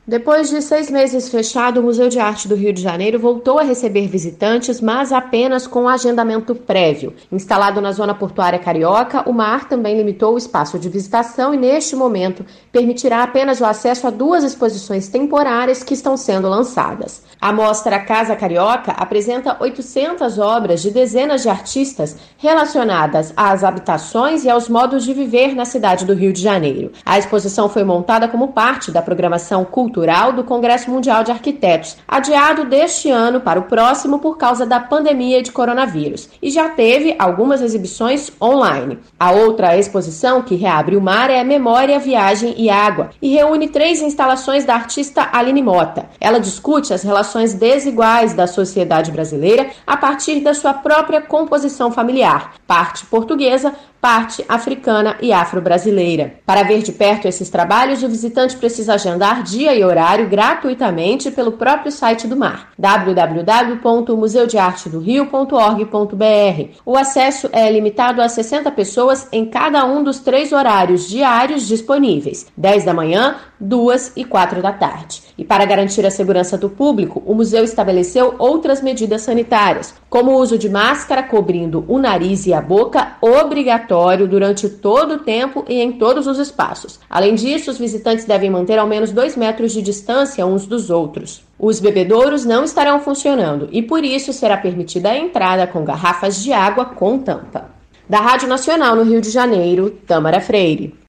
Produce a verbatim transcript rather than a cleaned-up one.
Depois de seis meses fechado, o Museu de Arte do Rio de Janeiro voltou a receber visitantes, mas apenas com agendamento prévio. Instalado na zona portuária carioca, o MAR também limitou o espaço de visitação e, neste momento, permitirá apenas o acesso a duas exposições temporárias que estão sendo lançadas. A mostra Casa Carioca apresenta oitocentas obras de dezenas de artistas relacionadas às habitações e aos modos de viver na cidade do Rio de Janeiro. A exposição foi montada como parte da programação cultural do Congresso Mundial de Arquitetos, adiado deste ano para o próximo por causa da pandemia de coronavírus, e já teve algumas exibições online. A outra exposição que reabre o MAR é Memória, Viagem e Água, e reúne três instalações da artista Aline Mota. Ela discute as relações desiguais da sociedade brasileira a partir da sua própria composição familiar, parte portuguesa, parte africana e afro-brasileira. Para ver de perto esses trabalhos, o visitante precisa agendar dia e horário gratuitamente pelo próprio site do MAR, w w w ponto museu de arte do rio ponto org ponto b r. O acesso é limitado a sessenta pessoas em cada um dos três horários diários disponíveis, dez da manhã, duas e quatro da tarde. E para garantir a segurança do público, o museu estabeleceu outras medidas sanitárias, como o uso de máscara cobrindo o nariz e a boca, obrigatório durante todo o tempo e em todos os espaços. Além disso, os visitantes devem manter ao menos dois metros de distância uns dos outros. Os bebedouros não estarão funcionando e, por isso, será permitida a entrada com garrafas de água com tampa. Da Rádio Nacional no Rio de Janeiro, Tâmara Freire.